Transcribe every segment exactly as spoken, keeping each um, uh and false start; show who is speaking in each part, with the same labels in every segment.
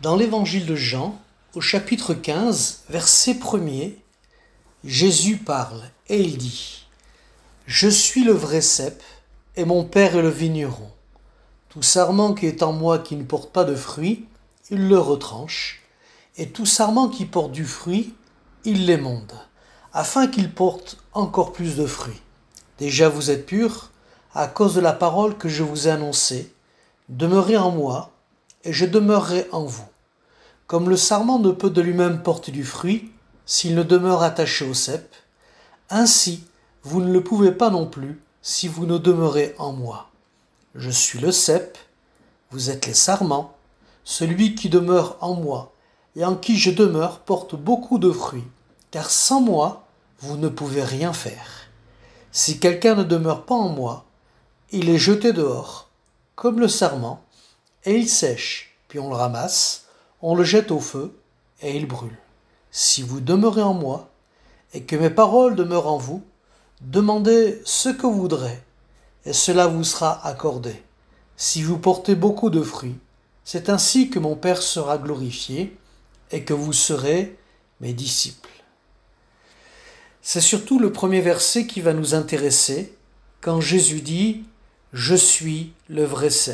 Speaker 1: Dans l'évangile de Jean, au chapitre quinze, verset premier, Jésus parle et il dit « Je suis le vrai cep et mon Père est le vigneron. Tout sarment qui est en moi qui ne porte pas de fruit, il le retranche, et tout sarment qui porte du fruit, il l'émonde, afin qu'il porte encore plus de fruits. Déjà vous êtes purs, à cause de la parole que je vous ai annoncée. Demeurez en moi, et je demeurerai en vous. Comme le sarment ne peut de lui-même porter du fruit, s'il ne demeure attaché au cep, ainsi vous ne le pouvez pas non plus si vous ne demeurez en moi. Je suis le cep, vous êtes les sarments. Celui qui demeure en moi et en qui je demeure porte beaucoup de fruits, car sans moi, vous ne pouvez rien faire. Si quelqu'un ne demeure pas en moi, il est jeté dehors, comme le sarment, et il sèche, puis on le ramasse, on le jette au feu, et il brûle. Si vous demeurez en moi, et que mes paroles demeurent en vous, demandez ce que vous voudrez, et cela vous sera accordé. Si vous portez beaucoup de fruits, c'est ainsi que mon Père sera glorifié, et que vous serez mes disciples. C'est surtout le premier verset qui va nous intéresser, quand Jésus dit « Je suis le vrai cep ».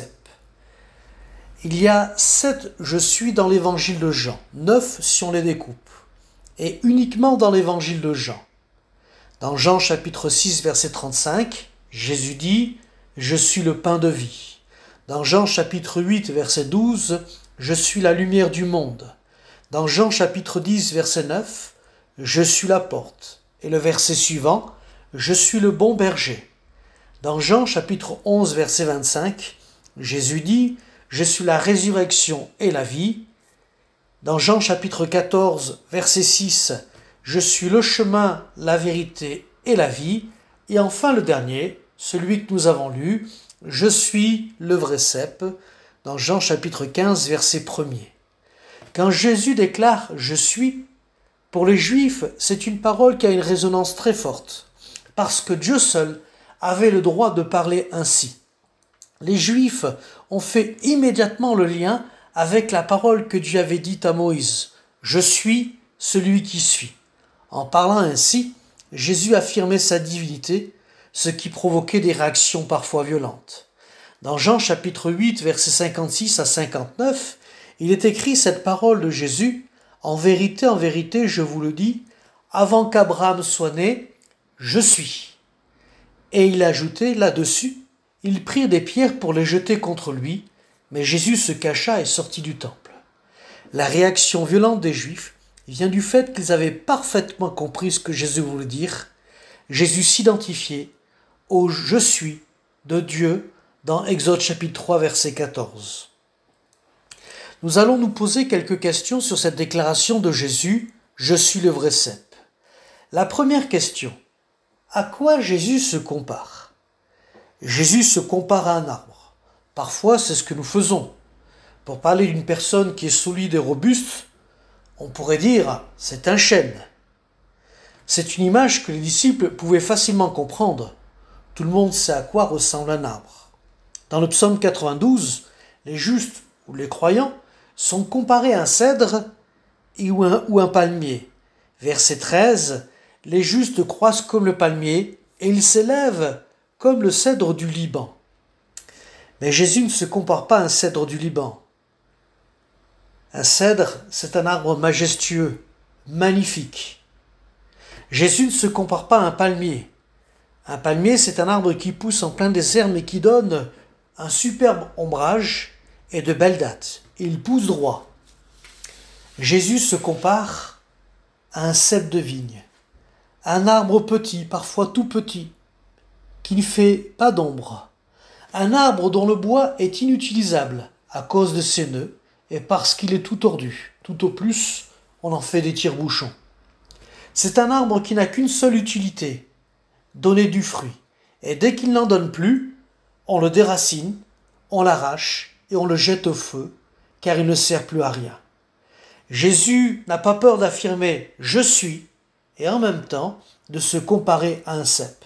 Speaker 1: Il y a sept « je suis » dans l'évangile de Jean, neuf si on les découpe, et uniquement dans l'évangile de Jean. Dans Jean chapitre six, verset trente-cinq, Jésus dit « Je suis le pain de vie ». Dans Jean chapitre huit, verset douze, « Je suis la lumière du monde ». Dans Jean chapitre dix, verset neuf, « Je suis la porte ». Et le verset suivant, « Je suis le bon berger ». Dans Jean chapitre onze, verset vingt-cinq, Jésus dit « Je suis la résurrection et la vie ». Dans Jean chapitre quatorze, verset six, « Je suis le chemin, la vérité et la vie ». Et enfin le dernier, celui que nous avons lu, « Je suis le vrai cep », dans Jean chapitre quinze, verset premier. Quand Jésus déclare « Je suis », pour les Juifs, c'est une parole qui a une résonance très forte, parce que Dieu seul avait le droit de parler ainsi. Les Juifs ont fait immédiatement le lien avec la parole que Dieu avait dite à Moïse. « Je suis celui qui suis ». En parlant ainsi, Jésus affirmait sa divinité, ce qui provoquait des réactions parfois violentes. Dans Jean chapitre huit, versets cinquante-six à cinquante-neuf, il est écrit cette parole de Jésus « En vérité, en vérité, je vous le dis, avant qu'Abraham soit né, je suis ». Et il ajoutait là-dessus, ils prirent des pierres pour les jeter contre lui, mais Jésus se cacha et sortit du temple. La réaction violente des Juifs vient du fait qu'ils avaient parfaitement compris ce que Jésus voulait dire. Jésus s'identifiait au « Je suis » de Dieu dans Exode chapitre trois, verset quatorze. Nous allons nous poser quelques questions sur cette déclaration de Jésus « Je suis le vrai cep ». La première question, à quoi Jésus se compare ? Jésus se compare à un arbre. Parfois, c'est ce que nous faisons. Pour parler d'une personne qui est solide et robuste, on pourrait dire « c'est un chêne ». C'est une image que les disciples pouvaient facilement comprendre. Tout le monde sait à quoi ressemble un arbre. Dans le psaume quatre-vingt-douze, les justes ou les croyants sont comparés à un cèdre ou un, ou un palmier. Verset treize, les justes croissent comme le palmier et ils s'élèvent comme le cèdre du Liban. Mais Jésus ne se compare pas à un cèdre du Liban. Un cèdre, c'est un arbre majestueux, magnifique. Jésus ne se compare pas à un palmier. Un palmier, c'est un arbre qui pousse en plein désert mais qui donne un superbe ombrage et de belles dattes. Il pousse droit. Jésus se compare à un cep de vigne, un arbre petit, parfois tout petit, qui ne fait pas d'ombre, un arbre dont le bois est inutilisable à cause de ses nœuds et parce qu'il est tout tordu. Tout au plus, on en fait des tire-bouchons. C'est un arbre qui n'a qu'une seule utilité, donner du fruit. Et dès qu'il n'en donne plus, on le déracine, on l'arrache et on le jette au feu, car il ne sert plus à rien. Jésus n'a pas peur d'affirmer « je suis » et en même temps de se comparer à un cep.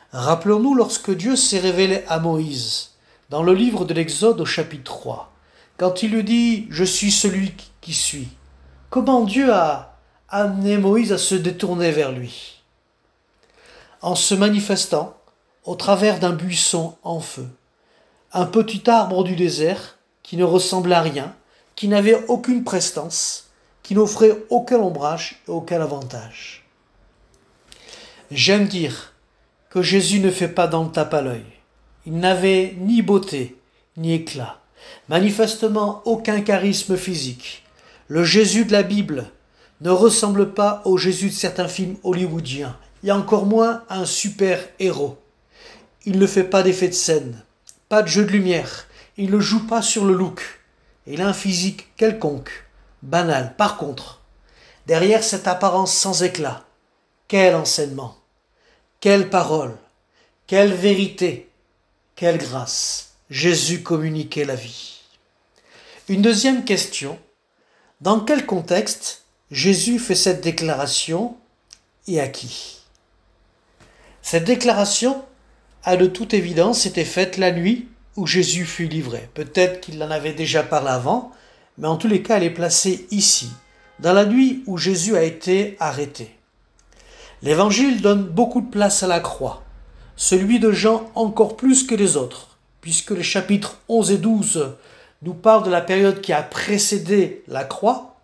Speaker 1: Rappelons-nous lorsque Dieu s'est révélé à Moïse, dans le livre de l'Exode au chapitre trois. quand il lui dit « Je suis celui qui suis », comment Dieu a amené Moïse à se détourner vers lui? En se manifestant au travers d'un buisson en feu, un petit arbre du désert qui ne ressemblait à rien, qui n'avait aucune prestance, qui n'offrait aucun ombrage et aucun avantage. J'aime dire que Jésus ne fait pas dans le tape à l'œil. Il n'avait ni beauté, ni éclat, manifestement aucun charisme physique. Le Jésus de la Bible ne ressemble pas au Jésus de certains films hollywoodiens, et encore moins à un super-héros. Il ne fait pas d'effet de scène, pas de jeu de lumière, il ne joue pas sur le look. Il a un physique quelconque, banal. Par contre, derrière cette apparence sans éclat, quel enseignement, quelle parole, quelle vérité, quelle grâce. Jésus communiquait la vie. Une deuxième question, dans quel contexte Jésus fait cette déclaration et à qui? Cette déclaration a de toute évidence été faite la nuit où Jésus fut livré. Peut-être qu'il en avait déjà parlé avant, mais en tous les cas, elle est placée ici, dans la nuit où Jésus a été arrêté. L'Évangile donne beaucoup de place à la croix, celui de Jean encore plus que les autres, puisque les chapitres onze et douze nous parlent de la période qui a précédé la croix.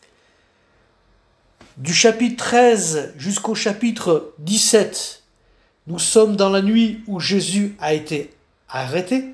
Speaker 1: Du chapitre treize jusqu'au chapitre dix-sept, nous sommes dans la nuit où Jésus a été arrêté.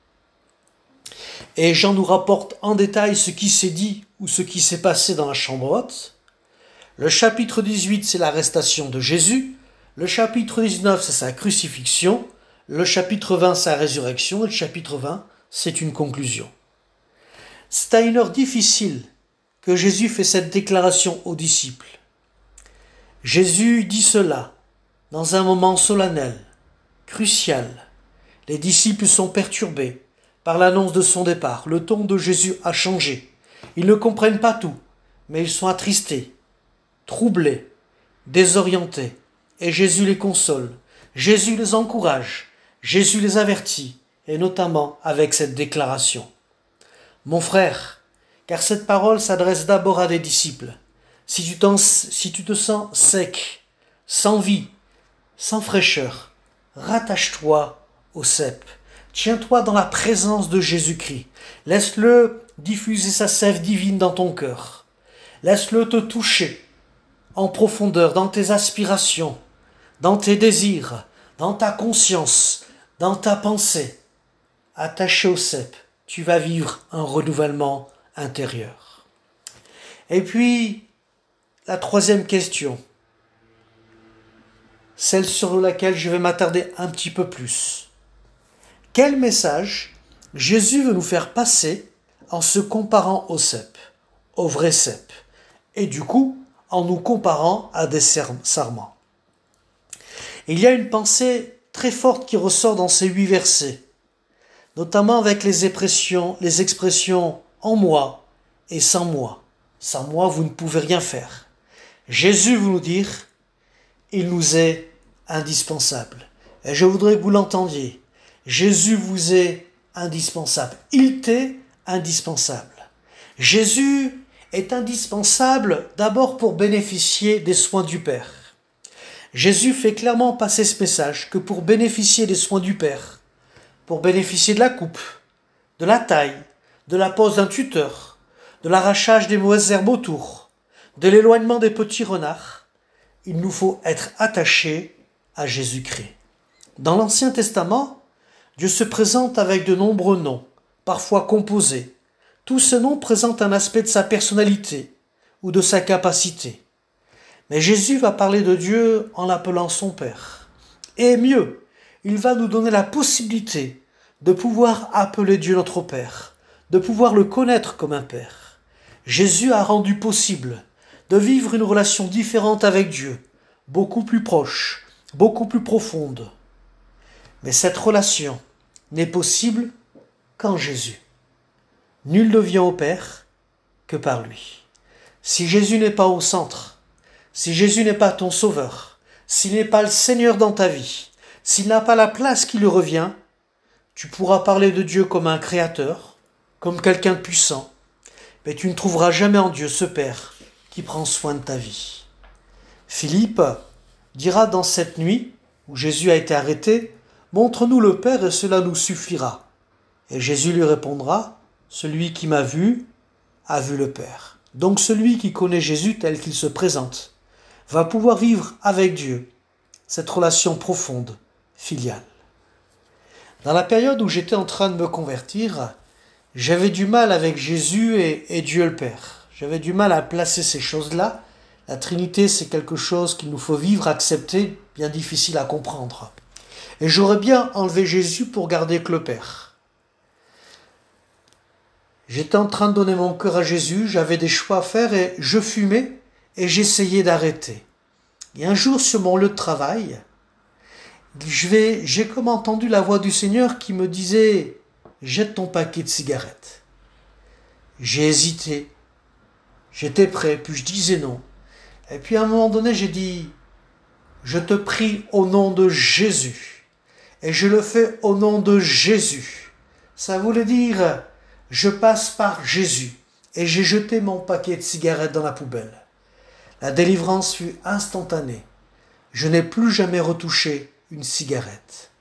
Speaker 1: Et Jean nous rapporte en détail ce qui s'est dit ou ce qui s'est passé dans la chambre haute. Le chapitre dix-huit, c'est l'arrestation de Jésus. Le chapitre dix-neuf, c'est sa crucifixion. Le chapitre vingt, sa résurrection. Et le chapitre vingt, c'est une conclusion. C'est à une heure difficile que Jésus fait cette déclaration aux disciples. Jésus dit cela dans un moment solennel, crucial. Les disciples sont perturbés par l'annonce de son départ. Le ton de Jésus a changé. Ils ne comprennent pas tout, mais ils sont attristés, troublés, désorientés. Et Jésus les console. Jésus les encourage. Jésus les avertit, et notamment avec cette déclaration. Mon frère, car cette parole s'adresse d'abord à des disciples. Si tu, t'en, si tu te sens sec, sans vie, sans fraîcheur, rattache-toi au cep. Tiens-toi dans la présence de Jésus-Christ. Laisse-le diffuser sa sève divine dans ton cœur. Laisse-le te toucher en profondeur dans tes aspirations, dans tes désirs, dans ta conscience, dans ta pensée. Attaché au cep, tu vas vivre un renouvellement intérieur. Et puis, la troisième question, celle sur laquelle je vais m'attarder un petit peu plus. Quel message Jésus veut nous faire passer en se comparant au cep, au vrai cep, et du coup en nous comparant à des sarments? Il y a une pensée très forte qui ressort dans ces huit versets, notamment avec les expressions, les expressions « en moi » et « sans moi ». Sans moi, vous ne pouvez rien faire. Jésus veut nous dire « il nous est indispensable ». Et je voudrais que vous l'entendiez. Jésus vous est indispensable. Il t'est indispensable. Jésus est indispensable d'abord pour bénéficier des soins du Père. Jésus fait clairement passer ce message que pour bénéficier des soins du Père, pour bénéficier de la coupe, de la taille, de la pose d'un tuteur, de l'arrachage des mauvaises herbes autour, de l'éloignement des petits renards, il nous faut être attachés à Jésus-Christ. Dans l'Ancien Testament, Dieu se présente avec de nombreux noms, parfois composés. Tous ces noms présentent un aspect de sa personnalité ou de sa capacité. Mais Jésus va parler de Dieu en l'appelant son Père. Et mieux, il va nous donner la possibilité de pouvoir appeler Dieu notre Père, de pouvoir le connaître comme un Père. Jésus a rendu possible de vivre une relation différente avec Dieu, beaucoup plus proche, beaucoup plus profonde. Mais cette relation n'est possible qu'en Jésus. Nul ne vient au Père que par lui. Si Jésus n'est pas au centre, si Jésus n'est pas ton sauveur, s'il n'est pas le Seigneur dans ta vie, s'il n'a pas la place qui lui revient, tu pourras parler de Dieu comme un créateur, comme quelqu'un de puissant, mais tu ne trouveras jamais en Dieu ce Père qui prend soin de ta vie. Philippe dira dans cette nuit où Jésus a été arrêté, « Montre-nous le Père et cela nous suffira. » Et Jésus lui répondra, « Celui qui m'a vu a vu le Père. » Donc celui qui connaît Jésus tel qu'il se présente va pouvoir vivre avec Dieu cette relation profonde, filiale. Dans la période où j'étais en train de me convertir, j'avais du mal avec Jésus et, et Dieu le Père. J'avais du mal à placer ces choses-là. La Trinité, c'est quelque chose qu'il nous faut vivre, accepter, bien difficile à comprendre. Et j'aurais bien enlevé Jésus pour garder que le Père. J'étais en train de donner mon cœur à Jésus, j'avais des choix à faire et je fumais et j'essayais d'arrêter. Et un jour, sur mon lieu de travail, je vais, j'ai comme entendu la voix du Seigneur qui me disait « Jette ton paquet de cigarettes ». J'ai hésité, j'étais prêt, puis je disais non. Et puis à un moment donné, j'ai dit « Je te prie au nom de Jésus ». Et je le fais au nom de Jésus. Ça voulait dire « Je passe par Jésus ». Et j'ai jeté mon paquet de cigarettes dans la poubelle. La délivrance fut instantanée. Je n'ai plus jamais retouché une cigarette.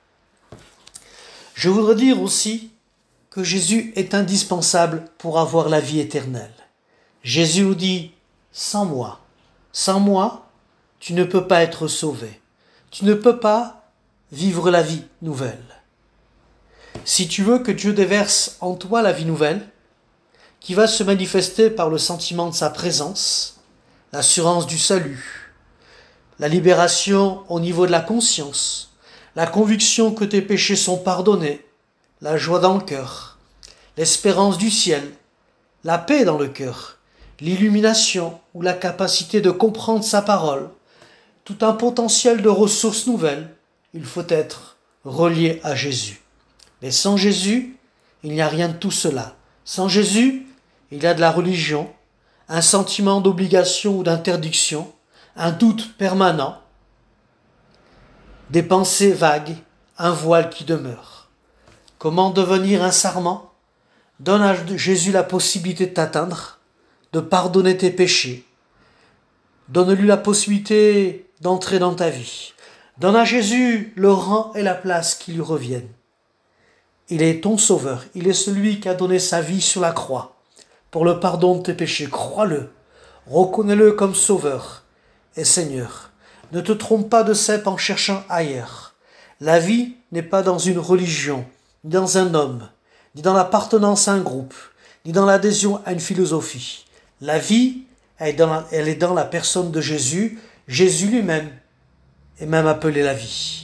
Speaker 1: Je voudrais dire aussi que Jésus est indispensable pour avoir la vie éternelle. Jésus nous dit « Sans moi, sans moi, tu ne peux pas être sauvé. Tu ne peux pas vivre la vie nouvelle. Si tu veux que Dieu déverse en toi la vie nouvelle, qui va se manifester par le sentiment de sa présence, l'assurance du salut, la libération au niveau de la conscience, la conviction que tes péchés sont pardonnés, la joie dans le cœur, l'espérance du ciel, la paix dans le cœur, l'illumination ou la capacité de comprendre sa parole, tout un potentiel de ressources nouvelles, il faut être relié à Jésus. Mais sans Jésus, il n'y a rien de tout cela. Sans Jésus, il y a de la religion, un sentiment d'obligation ou d'interdiction, un doute permanent, des pensées vagues, un voile qui demeure. Comment devenir un sarment? Donne à Jésus la possibilité de t'atteindre, de pardonner tes péchés. Donne-lui la possibilité d'entrer dans ta vie. Donne à Jésus le rang et la place qui lui reviennent. Il est ton sauveur, il est celui qui a donné sa vie sur la croix pour le pardon de tes péchés. Crois-le, reconnais-le comme sauveur et Seigneur. Ne te trompe pas de cep en cherchant ailleurs. La vie n'est pas dans une religion, ni dans un homme, ni dans l'appartenance à un groupe, ni dans l'adhésion à une philosophie. La vie, elle est dans la, elle est dans la personne de Jésus. Jésus lui-même est même appelé la vie.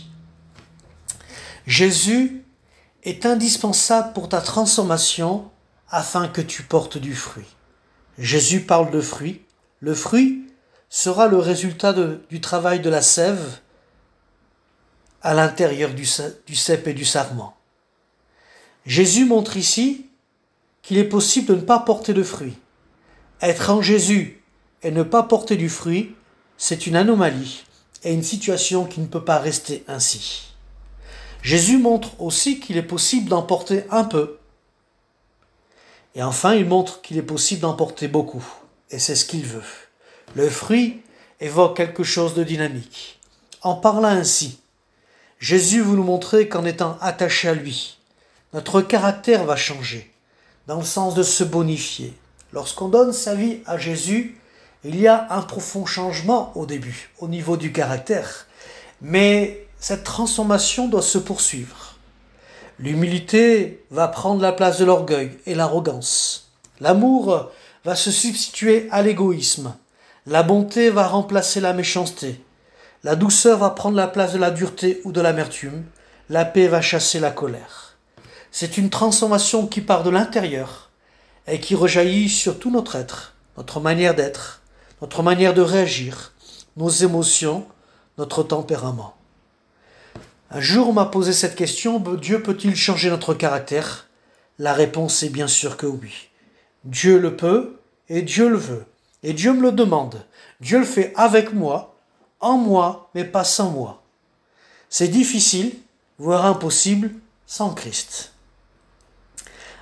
Speaker 1: Jésus est indispensable pour ta transformation afin que tu portes du fruit. Jésus parle de fruit. Le fruit sera le résultat de, du travail de la sève à l'intérieur du, du cep et du sarment. Jésus montre ici qu'il est possible de ne pas porter de fruit. Être en Jésus et ne pas porter du fruit, c'est une anomalie et une situation qui ne peut pas rester ainsi. Jésus montre aussi qu'il est possible d'en porter un peu. Et enfin, il montre qu'il est possible d'en porter beaucoup. Et c'est ce qu'il veut. Le fruit évoque quelque chose de dynamique. En parlant ainsi, Jésus veut nous montrer qu'en étant attaché à lui, notre caractère va changer, dans le sens de se bonifier. Lorsqu'on donne sa vie à Jésus, il y a un profond changement au début, au niveau du caractère. Mais cette transformation doit se poursuivre. L'humilité va prendre la place de l'orgueil et l'arrogance. L'amour va se substituer à l'égoïsme. La bonté va remplacer la méchanceté. La douceur va prendre la place de la dureté ou de l'amertume. La paix va chasser la colère. C'est une transformation qui part de l'intérieur et qui rejaillit sur tout notre être, notre manière d'être, notre manière de réagir, nos émotions, notre tempérament. Un jour, on m'a posé cette question, Dieu peut-il changer notre caractère? La réponse est bien sûr que oui. Dieu le peut et Dieu le veut. Et Dieu me le demande. Dieu le fait avec moi, en moi, mais pas sans moi. C'est difficile, voire impossible, sans Christ.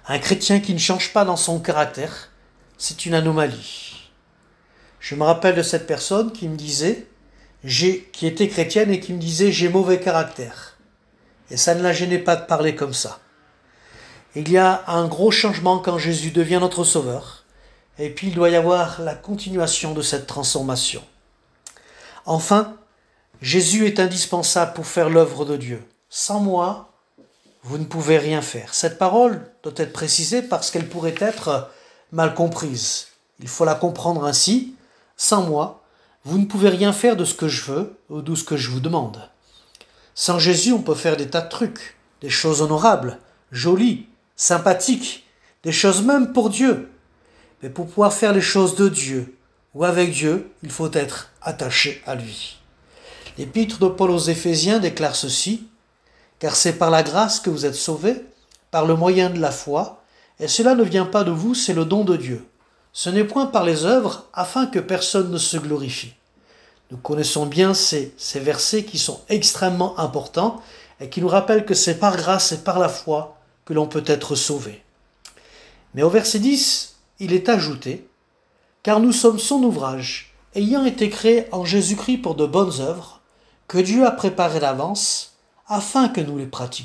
Speaker 1: Un chrétien qui ne change pas dans son caractère, c'est une anomalie. Je me rappelle de cette personne qui me disait, j'ai, qui était chrétienne et qui me disait « j'ai mauvais caractère ». Et ça ne la gênait pas de parler comme ça. Il y a un gros changement quand Jésus devient notre sauveur. Et puis il doit y avoir la continuation de cette transformation. Enfin, Jésus est indispensable pour faire l'œuvre de Dieu. Sans moi, vous ne pouvez rien faire. Cette parole doit être précisée parce qu'elle pourrait être mal comprise. Il faut la comprendre ainsi. Sans moi, vous ne pouvez rien faire de ce que je veux ou de ce que je vous demande. Sans Jésus, on peut faire des tas de trucs, des choses honorables, jolies, sympathiques, des choses même pour Dieu. Mais pour pouvoir faire les choses de Dieu ou avec Dieu, il faut être attaché à lui. L'épître de Paul aux Éphésiens déclare ceci, « Car c'est par la grâce que vous êtes sauvés, par le moyen de la foi, et cela ne vient pas de vous, c'est le don de Dieu. Ce n'est point par les œuvres, afin que personne ne se glorifie. » Nous connaissons bien ces, ces versets qui sont extrêmement importants et qui nous rappellent que c'est par grâce et par la foi que l'on peut être sauvé. Mais au verset dix, il est ajouté « Car nous sommes son ouvrage, ayant été créés en Jésus-Christ pour de bonnes œuvres, que Dieu a préparées d'avance, afin que nous les pratiquions. »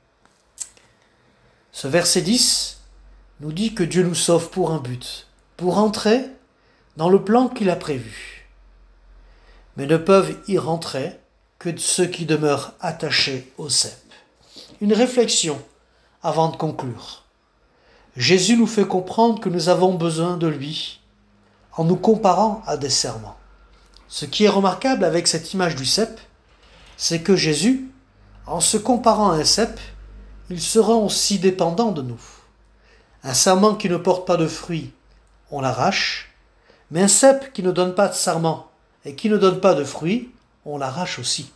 Speaker 1: Ce verset dix nous dit que Dieu nous sauve pour un but, pour entrer dans le plan qu'il a prévu. Mais ne peuvent y rentrer que ceux qui demeurent attachés au cep. Une réflexion avant de conclure. Jésus nous fait comprendre que nous avons besoin de lui en nous comparant à des serments. Ce qui est remarquable avec cette image du cep, c'est que Jésus, en se comparant à un cep, il sera aussi dépendant de nous. Un sarment qui ne porte pas de fruits, on l'arrache, mais un cep qui ne donne pas de sarment et qui ne donne pas de fruits, on l'arrache aussi.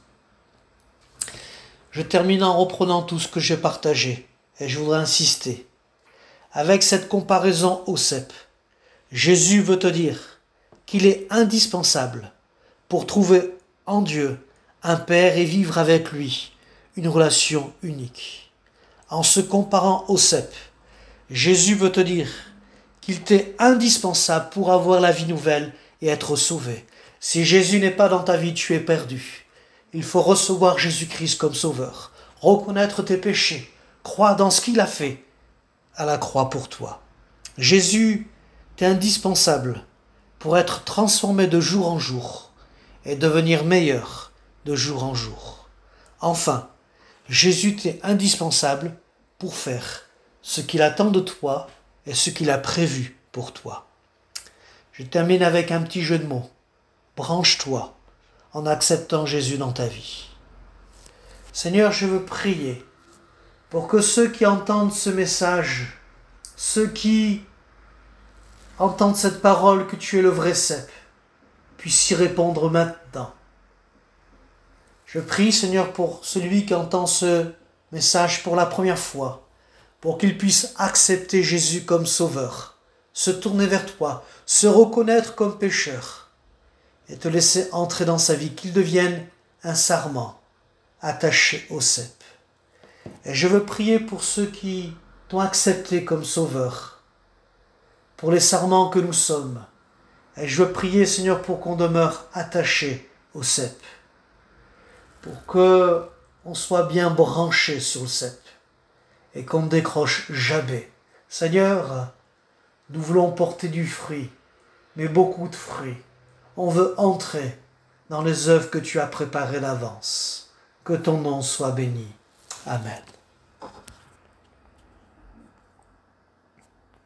Speaker 1: Je termine en reprenant tout ce que j'ai partagé, et je voudrais insister. Avec cette comparaison au cep, Jésus veut te dire qu'il est indispensable pour trouver en Dieu un Père et vivre avec lui une relation unique. En se comparant au cep, Jésus veut te dire qu'il t'est indispensable pour avoir la vie nouvelle et être sauvé. Si Jésus n'est pas dans ta vie, tu es perdu. Il faut recevoir Jésus-Christ comme sauveur, reconnaître tes péchés, croire dans ce qu'il a fait à la croix pour toi. Jésus t'est indispensable pour être transformé de jour en jour et devenir meilleur de jour en jour. Enfin, Jésus t'est indispensable pour faire ce qu'il attend de toi et ce qu'il a prévu pour toi. Je termine avec un petit jeu de mots. Branche-toi en acceptant Jésus dans ta vie. Seigneur, je veux prier pour que ceux qui entendent ce message, ceux qui entendent cette parole que tu es le vrai cep, puissent y répondre maintenant. Je prie, Seigneur, pour celui qui entend ce message pour la première fois, pour qu'il puisse accepter Jésus comme sauveur, se tourner vers toi, se reconnaître comme pécheur, et te laisser entrer dans sa vie, qu'il devienne un sarment attaché au cep. Et je veux prier pour ceux qui t'ont accepté comme sauveur, pour les sarments que nous sommes. Et je veux prier, Seigneur, pour qu'on demeure attaché au cep, pour que on soit bien branché sur le cep et qu'on ne décroche jamais. Seigneur, nous voulons porter du fruit, mais beaucoup de fruits. On veut entrer dans les œuvres que tu as préparées d'avance. Que ton nom soit béni. Amen.